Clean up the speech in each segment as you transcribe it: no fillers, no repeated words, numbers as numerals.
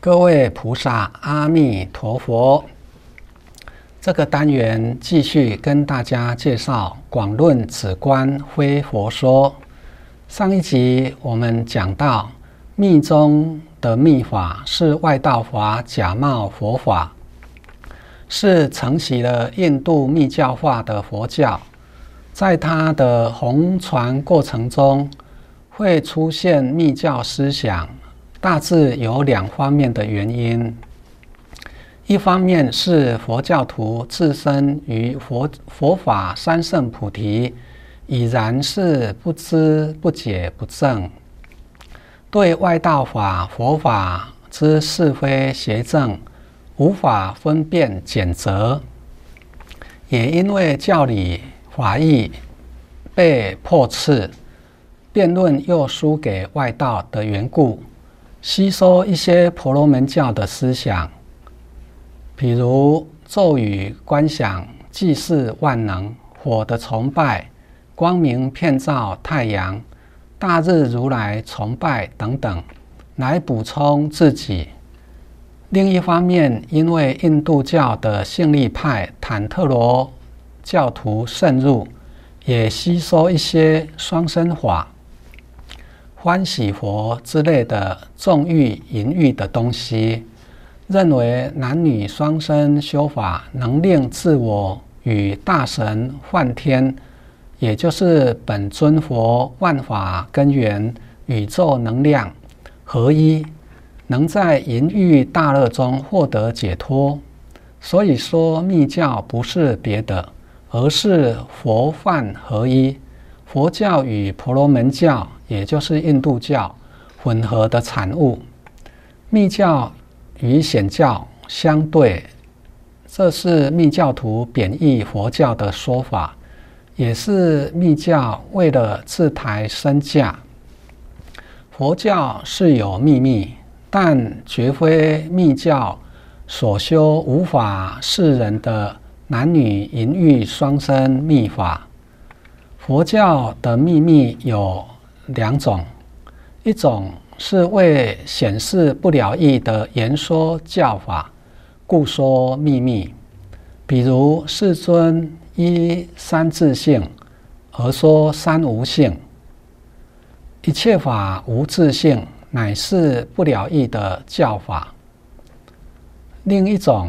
各位菩萨，阿弥陀佛。这个单元继续跟大家介绍《广论止观非佛说》。上一集我们讲到，密宗的密法是外道法假冒佛法，是承袭了印度密教化的佛教，在它的弘传过程中会出现密教思想，大致有两方面的原因。一方面是佛教徒自身于佛法三圣菩提已然是不知不解不正，对外道法佛法之是非邪正无法分辨检责，也因为教理法义被破斥，辩论又输给外道的缘故，吸收一些婆罗门教的思想，比如咒语观想、祭祀万能、火的崇拜、光明遍照太阳、大日如来崇拜等等，来补充自己。另一方面，因为印度教的性力派坦特罗教徒渗入，也吸收一些双生法、欢喜佛之类的纵欲淫欲的东西，认为男女双生修法能令自我与大神梵天，也就是本尊佛万法根源宇宙能量合一，能在淫欲大乐中获得解脱。所以说密教不是别的，而是佛梵合一，佛教与婆罗门教也就是印度教混合的产物。密教与显教相对，这是密教徒贬义佛教的说法，也是密教为了自抬身价。佛教是有秘密，但绝非密教所修无法示人的男女淫欲双生密法。佛教的秘密有两种，一种是为显示不了义的言说教法，故说秘密。比如世尊依三自性而说三无性，一切法无自性，乃是不了义的教法。另一种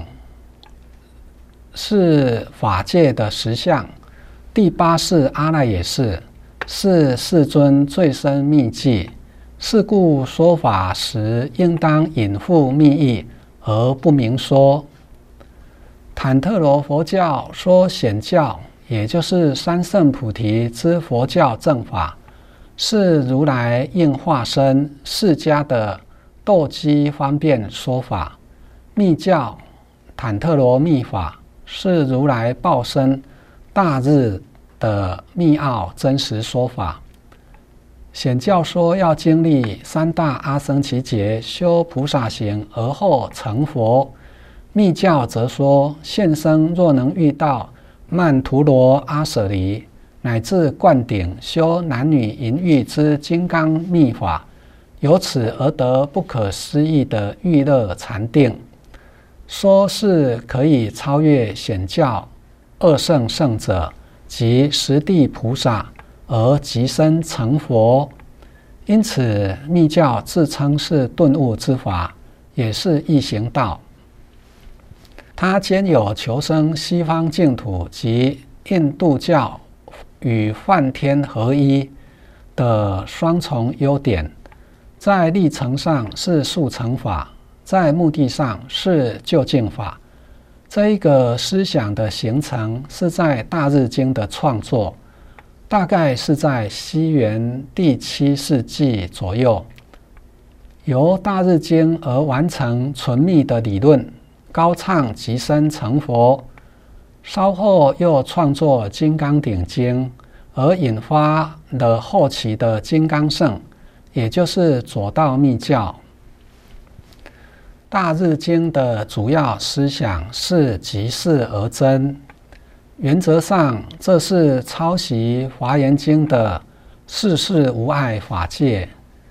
是法界的实相，第八世阿赖耶识，是世尊最深秘技，是故说法时应当隐覆密意而不明说。坦特罗佛教说显教，也就是三圣菩提之佛教正法，是如来应化身释迦的斗机方便说法。密教坦特罗密法是如来报身大日的密奥真实说法。显教说要经历三大阿僧祇劫，修菩萨行而后成佛。密教则说现生若能遇到曼荼罗阿舍离，乃至灌顶修男女淫欲之金刚密法，由此而得不可思议的欲乐禅定，说是可以超越显教二圣圣者及十地菩萨而即身成佛。因此密教自称是顿悟之法，也是易行道。它兼有求生西方净土及印度教与梵天合一的双重优点，在历程上是速成法，在目的上是究竟法。这一个思想的形成是在大日经的创作，大概是在西元第7世纪左右，由大日经而完成纯密的理论，高唱即身成佛。稍后又创作金刚顶经，而引发了后期的金刚乘，也就是左道密教。大日经的主要思想是即事而真，原则上这是抄袭华严经的世事无碍法界，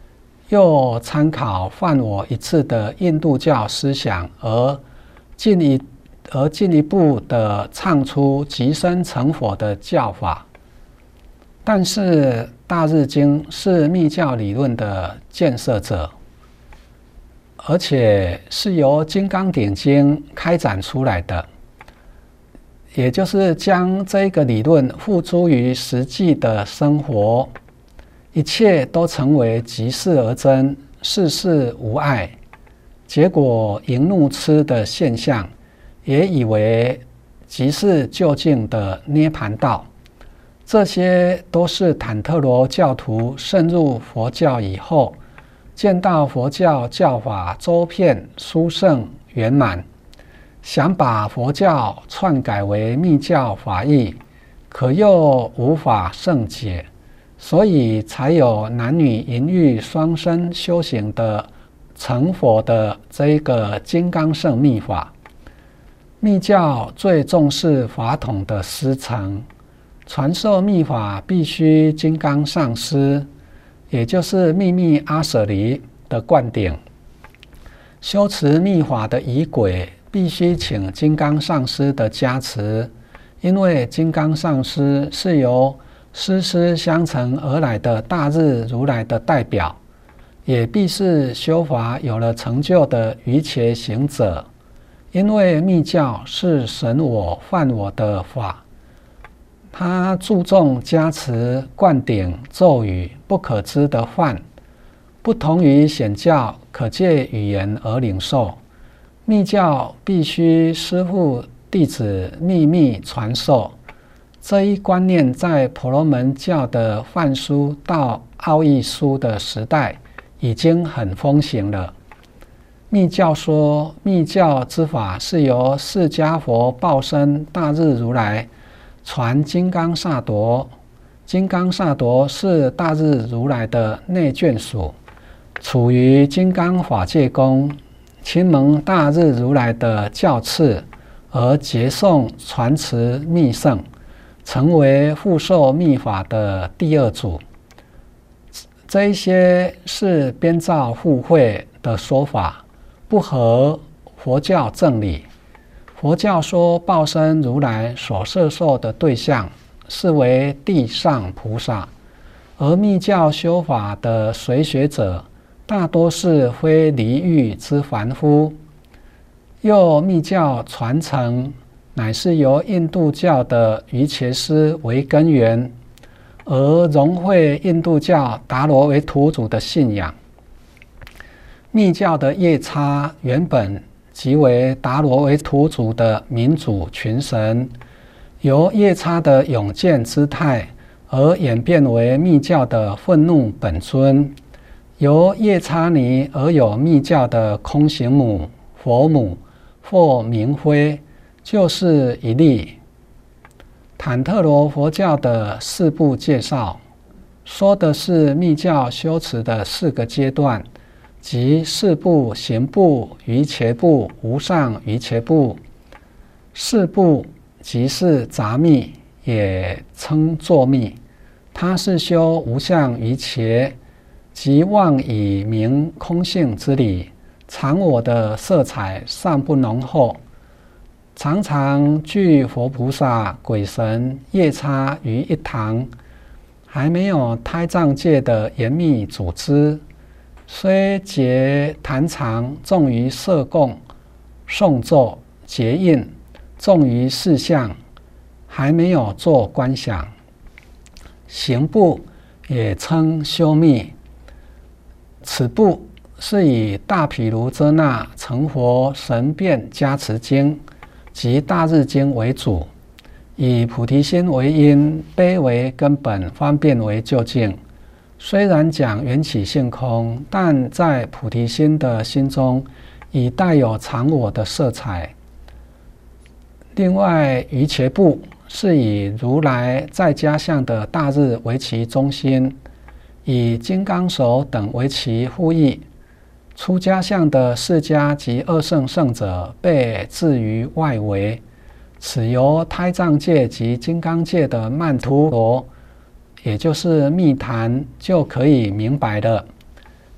又参考犯我一次的印度教思想，而进一步的唱出即身成佛的教法。但是大日经是密教理论的建设者，而且是由金刚顶经开展出来的，也就是将这个理论付诸于实际的生活，一切都成为即事而真，事事无碍。结果迎怒痴的现象，也以为即是究竟的涅槃道。这些都是坦特罗教徒深入佛教以后，见到佛教教法周遍殊胜圆满，想把佛教篡改为密教法义，可又无法胜解，所以才有男女淫欲双生修行的成佛的这一个金刚乘密法。密教最重视法统的师承，传授密法必须金刚上师，也就是秘密阿舍离的灌顶。修持密法的仪轨必须请金刚上师的加持，因为金刚上师是由师师相承而来的大日如来的代表，也必是修法有了成就的瑜伽行者。因为密教是神我犯我的法，它注重加持灌顶咒语不可知的犯，不同于显教可借语言而领受。密教必须师父弟子秘密传授，这一观念在婆罗门教的梵书到奥义书的时代已经很风行了。密教说，密教之法是由释迦佛报身大日如来传金刚萨埵，金刚萨埵是大日如来的内眷属，处于金刚法界宫，亲蒙大日如来的教敕而结诵传持密圣，成为复受密法的第二组。这一些是编造附会的说法，不合佛教正理。佛教说报身如来所摄受的对象是为地上菩萨，而密教修法的随学者大多是非离欲之凡夫。又密教传承乃是由印度教的瑜伽师为根源，而融汇印度教达罗为土主的信仰。密教的夜叉原本即为达罗为土主的民主群神，由夜叉的勇健姿态而演变为密教的愤怒本尊，由夜叉尼而有密教的空行母、佛母或明辉，就是一例。坦特罗佛教的四部介绍，说的是密教修持的4个阶段，即四部、行部、瑜伽部、无上瑜伽部。四部即是杂密，也称作密，它是修无相瑜伽，即妄以明空性之理，常我的色彩尚不浓厚，常常聚佛菩萨、鬼神、夜叉于一堂，还没有胎藏界的严密组织，虽结坛常，重于摄供、诵咒、结印，重于事相，还没有做观想。行部也称修密，此部是以大毗卢遮那成佛神变加持经及大日经为主，以菩提心为因，悲为根本，方便为究竟。虽然讲缘起性空，但在菩提心的心中已带有常我的色彩。另外，瑜伽部是以如来在家相的大日为其中心，以金刚手等为其护翼。出家相的释迦及二圣圣者被置于外围，此由胎藏界及金刚界的曼荼罗，也就是密坛就可以明白了。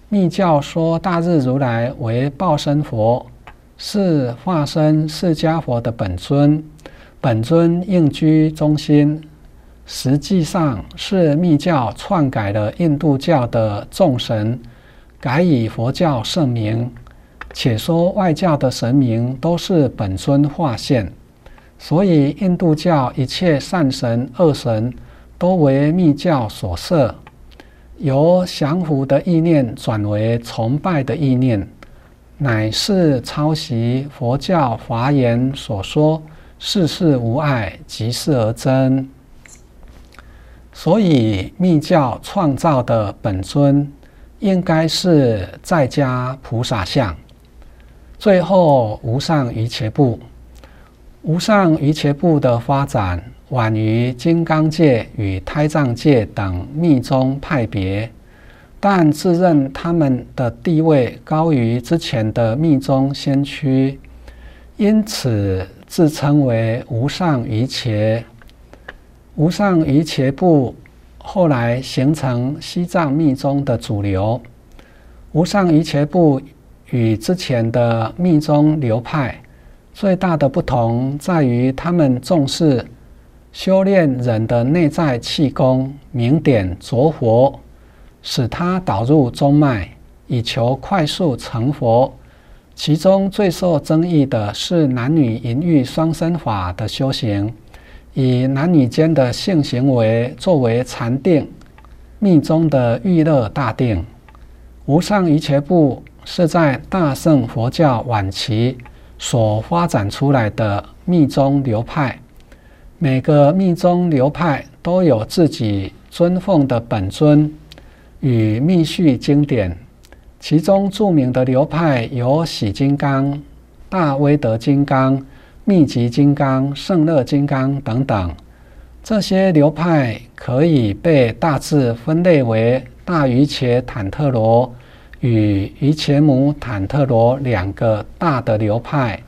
密教说大日如来为报身佛，是化身释迦佛的本尊，本尊应居中心。实际上是密教篡改了印度教的众神，改以佛教圣名，且说外教的神明都是本尊化现，所以印度教一切善神恶神都为密教所设，由降服的意念转为崇拜的意念，乃是抄袭佛教华严所说世事无碍，即是而真。所以密教创造的本尊应该是在家菩萨相。最后无上瑜伽部，无上瑜伽部的发展晚于金刚界与胎藏界等密宗派别，但自认他们的地位高于之前的密宗先驱，因此自称为无上瑜伽。无上瑜伽部后来形成西藏密宗的主流。无上瑜伽部与之前的密宗流派最大的不同在于，他们重视修炼人的内在气功，明点着火，使它导入中脉，以求快速成佛。其中最受争议的是男女淫欲双生法的修行，以男女间的性行为作为禅定，密宗的欲乐大定。无上瑜伽部是在大乘佛教晚期所发展出来的密宗流派，每个密宗流派都有自己尊奉的本尊与密续经典，其中著名的流派有喜金刚、大威德金刚、密集金刚、胜乐金刚等等。这些流派可以被大致分类为大瑜伽坦特罗与瑜伽母坦特罗两个大的流派。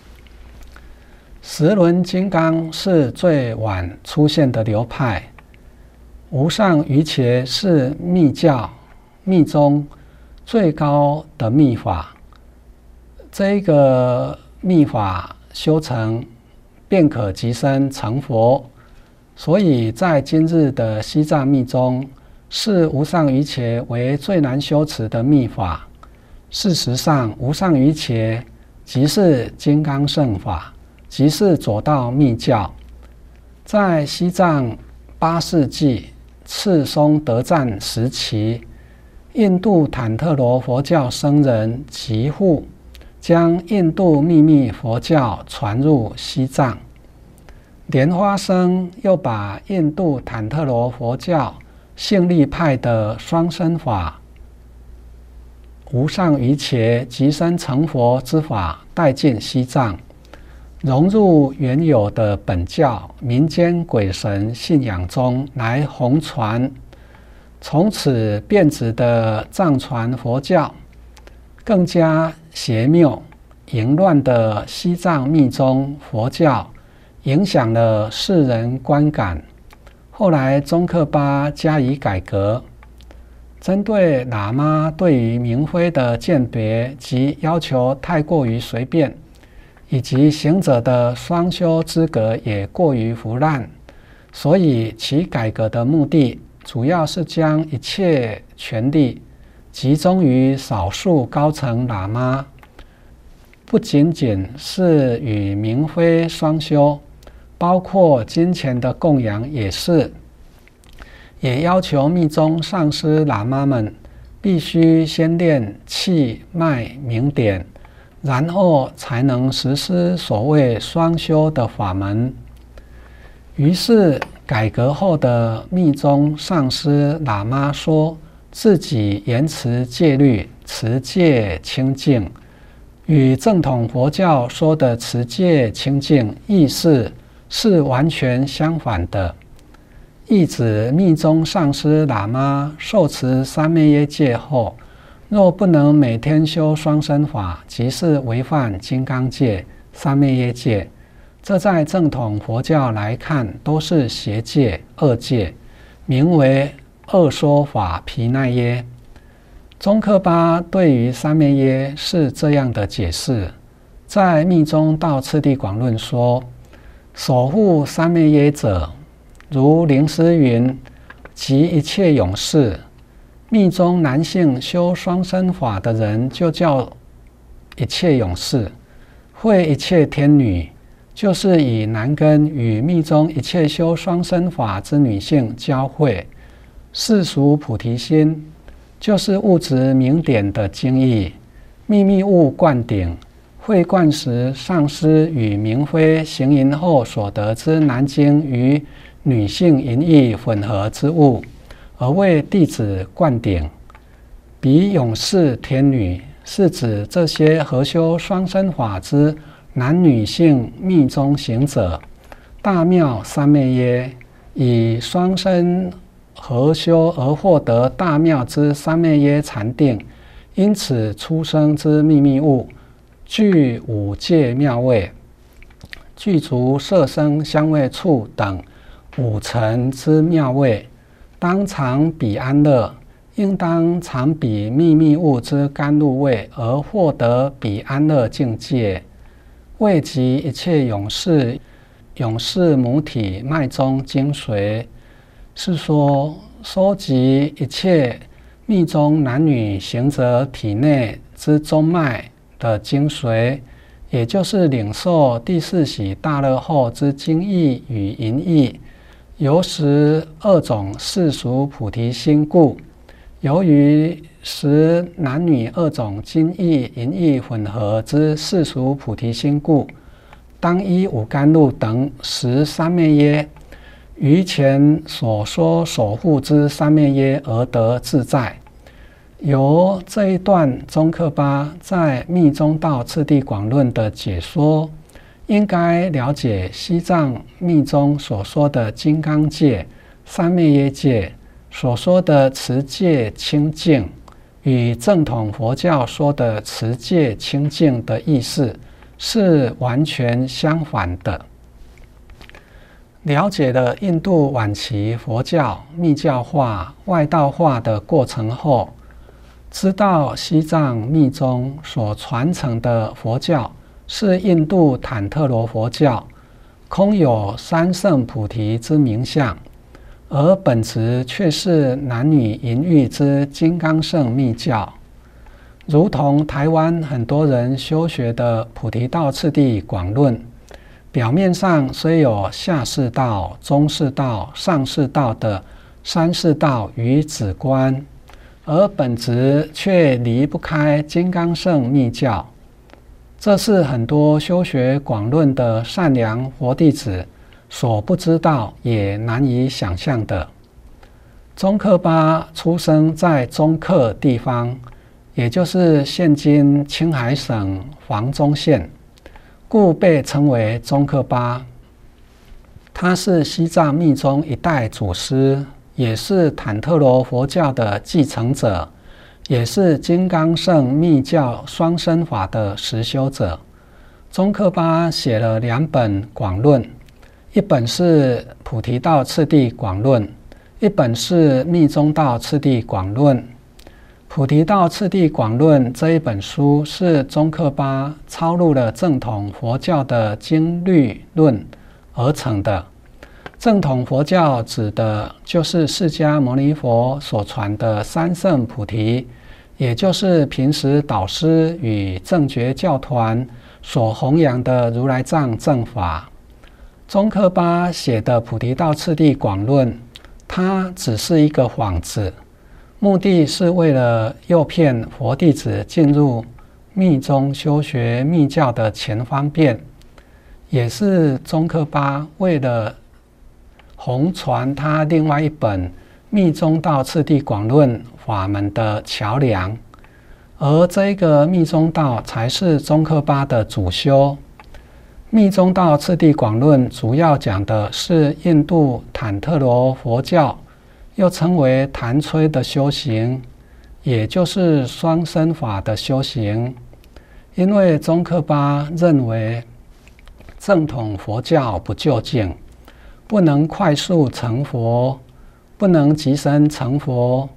十轮金刚是最晚出现的流派。无上瑜伽是密教、密宗最高的密法，这个密法修成便可即身成佛，所以在今日的西藏密宗视无上瑜伽为最难修持的密法。事实上，无上瑜伽即是金刚乘法，即是左道密教。在西藏8世纪赤松德赞时期，印度坦特罗佛教僧人吉护将印度秘密佛教传入西藏。莲花生又把印度坦特罗佛教性力派的双身法、无上瑜伽即身成佛之法带进西藏，融入原有的本教民间鬼神信仰中来弘传。从此变质的藏传佛教更加邪谬，淫乱的西藏密宗佛教影响了世人观感。后来宗喀巴加以改革，针对喇嘛对于明妃的鉴别及要求太过于随便，以及行者的双修资格也过于腐烂，所以其改革的目的主要是将一切权力集中于少数高层喇嘛，不仅仅是与明妃双修，包括金钱的供养也是。也要求密宗上师喇嘛们必须先练气脉明点，然后才能实施所谓双修的法门。于是改革后的密宗上师喇嘛说自己严持戒律，持戒清净，与正统佛教说的持戒清净意思是完全相反的。意指密宗上师喇嘛受持三昧耶戒后，若不能每天修双身法，即是违反金刚戒、三昧耶戒。这在正统佛教来看都是邪戒、恶戒，名为恶说法毗奈耶。 宗喀巴对于三昧耶是这样的解释，在《密宗道次第广论》说：守护三昧耶者，如灵师云，及一切勇士。密宗男性修双生法的人，就叫一切勇士；会一切天女，就是以男根与密宗一切修双生法之女性交汇。世俗菩提心，就是物质明点的经义，秘密物灌顶，会灌时上师与明妃行淫后所得之男精与女性淫意混合之物，而为弟子灌顶。彼勇士天女，是指这些合修双生法之男女性密宗行者。大妙三昧耶，以双生合修而获得大妙之三昧耶禅定，因此出生之秘密物，具五界妙味，具足色声香味触等五尘之妙味，当常彼安乐，应当常彼秘密物之甘露味，而获得彼安乐境界。未及一切勇士母体脉中精髓，是说收集一切密宗男女行者体内之中脉的精髓，也就是领受第四喜大乐后之精义与淫意，由十二种世俗菩提心故。由于使男女二种精义淫意混合之世俗菩提心故，当依五甘露等十三昧耶，于前所说守护之三昧耶而得自在。由这一段宗喀巴在《密宗道次第广论》的解说，应该了解西藏密宗所说的金刚界、三昧耶界所说的持戒清净，与正统佛教说的持戒清净的意思是完全相反的。了解了印度晚期佛教密教化、外道化的过程后，知道西藏密宗所传承的佛教是印度坦特罗佛教，空有三圣菩提之名相，而本质却是男女淫欲之金刚乘密教。如同台湾很多人修学的菩提道次第广论，表面上虽有下士道、中士道、上士道的三士道与止观，而本质却离不开金刚乘密教。这是很多修学广论的善良佛弟子所不知道也难以想象的。宗喀巴出生在宗喀地方，也就是现今青海省房中县，故被称为宗喀巴。他是西藏密宗一代祖师，也是坦特罗佛教的继承者，也是金刚乘密教双生法的实修者。宗喀巴写了两本广论，一本是菩提道次第广论，一本是密宗道次第广论。菩提道次第广论这一本书是宗喀巴抄录了正统佛教的经律论而成的。正统佛教指的就是释迦牟尼佛所传的三圣菩提，也就是平时导师与正觉教团所弘扬的如来藏正法。宗喀巴写的菩提道次第广论，它只是一个幌子，目的是为了诱骗佛弟子进入密宗修学密教的前方便，也是宗喀巴为了弘传他另外一本密宗道次第广论法门的桥梁。而这个密宗道才是宗喀巴的主修。密宗道次第广论主要讲的是印度坦特罗佛教，又称为谭崔的修行，也就是双生法的修行。因为宗喀巴认为正统佛教不究竟，不能快速成佛，不能即身成佛，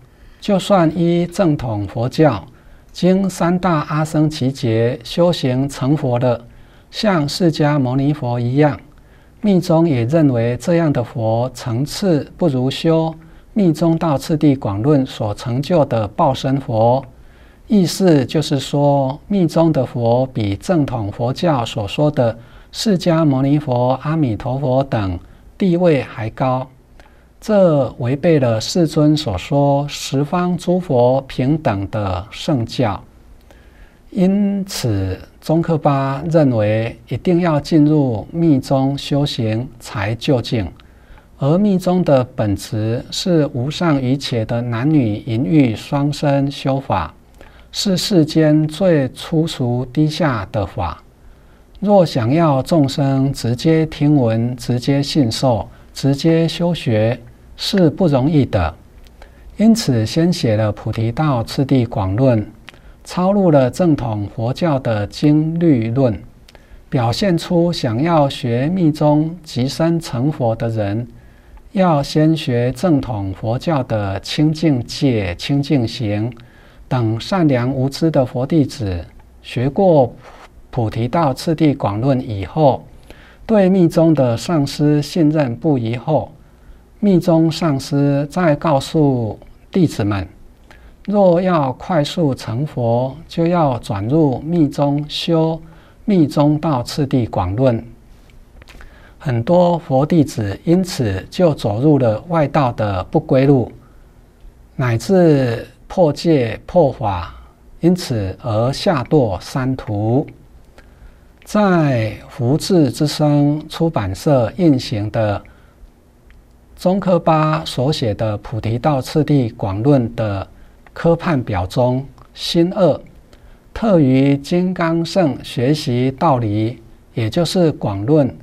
就算依正统佛教，经三大阿僧祇劫修行成佛的，像释迦牟尼佛一样，密宗也认为这样的佛层次不如修《密宗道次第广论》所成就的报身佛。意思就是说，密宗的佛比正统佛教所说的释迦牟尼佛、阿弥陀佛等地位还高。这违背了世尊所说十方诸佛平等的圣教。因此宗喀巴认为一定要进入密宗修行才究竟，而密宗的本质是无上瑜伽的男女淫欲双生修法，是世间最粗俗低下的法。若想要众生直接听闻、直接信受、直接修学，是不容易的。因此先写了《菩提道次第广论》，抄录了正统佛教的经律论，表现出想要学密宗即身成佛的人，要先学正统佛教的清净戒、清净行等善良无知的佛弟子，学过《菩提道次第广论》以后，对密宗的上师信任不疑后，密宗上师再告诉弟子们，若要快速成佛，就要转入密宗修《密宗道次第广论》。很多佛弟子因此就走入了外道的不归路，乃至破戒破法，因此而下堕三途。在福智之声出版社印行的宗喀巴所写的《菩提道次第广论》的科判表中，心二特于金刚圣学习道理，也就是广论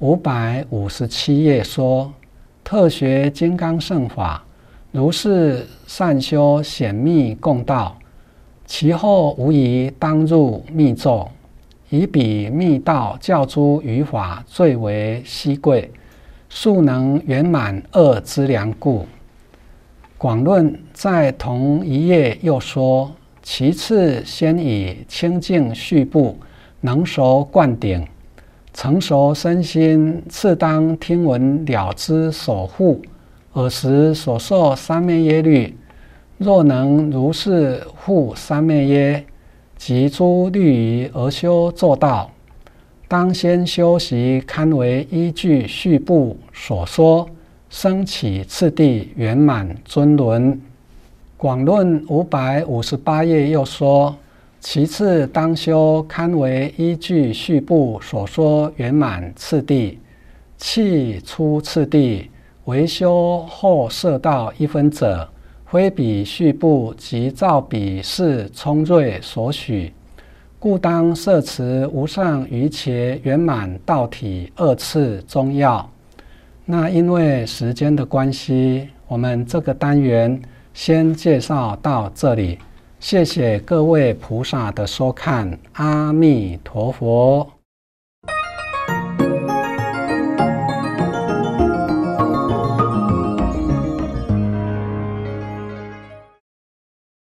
557页说，特学金刚圣法，如是善修显密共道，其后无疑当入密咒，以彼密道教诸语法最为稀贵，素能圆满恶之良故。广论在同一页又说，其次先以清净序部能熟灌顶，成熟身心，次当听闻了知守护，尔时所受三昧耶律，若能如是护三昧耶及诸律仪而修做道，当先修习堪为依据序部所说，升起次第圆满尊轮。广论558页又说，其次当修堪为依据序部所说圆满次第，弃出次第，为修后摄道一分者，非彼序部及照彼是聪锐所许，故当摄持无上瑜伽圆满道体二次中要。那因为时间的关系，我们这个单元先介绍到这里，谢谢各位菩萨的收看，阿弥陀佛。